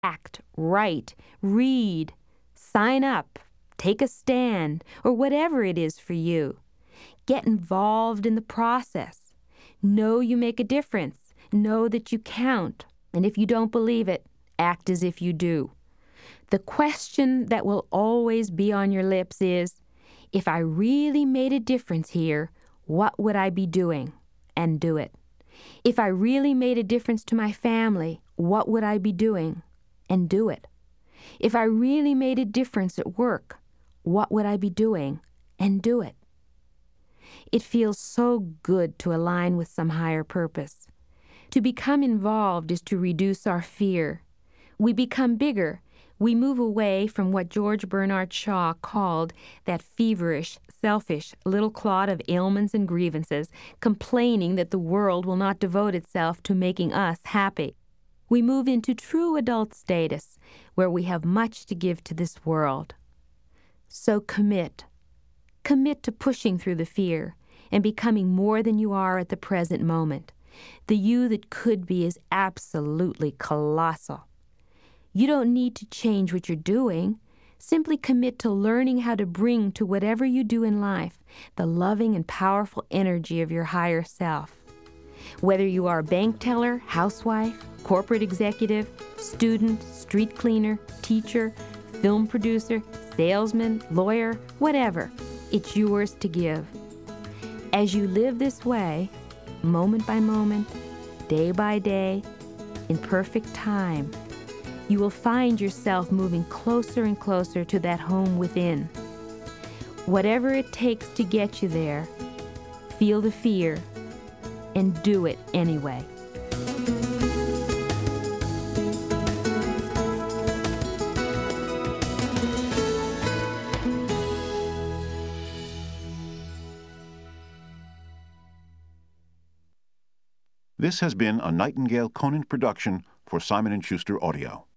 act, write, read, sign up, take a stand, or whatever it is for you. Get involved in the process. Know you make a difference. Know that you count. And if you don't believe it, act as if you do. The question that will always be on your lips is, if I really made a difference here, what would I be doing? And do it. If I really made a difference to my family, what would I be doing? And do it. If I really made a difference at work, what would I be doing? And do it. It feels so good to align with some higher purpose. To become involved is to reduce our fear. We become bigger. We move away from what George Bernard Shaw called that feverish, selfish little clod of ailments and grievances, complaining that the world will not devote itself to making us happy. We move into true adult status, where we have much to give to this world. So commit. Commit to pushing through the fear and becoming more than you are at the present moment. The you that could be is absolutely colossal. You don't need to change what you're doing. Simply commit to learning how to bring to whatever you do in life the loving and powerful energy of your higher self. Whether you are a bank teller, housewife, corporate executive, student, street cleaner, teacher, film producer, salesman, lawyer, whatever, it's yours to give. As you live this way, moment by moment, day by day, in perfect time, you will find yourself moving closer and closer to that home within. Whatever it takes to get you there, feel the fear and do it anyway. This has been a Nightingale Conant production for Simon & Schuster Audio.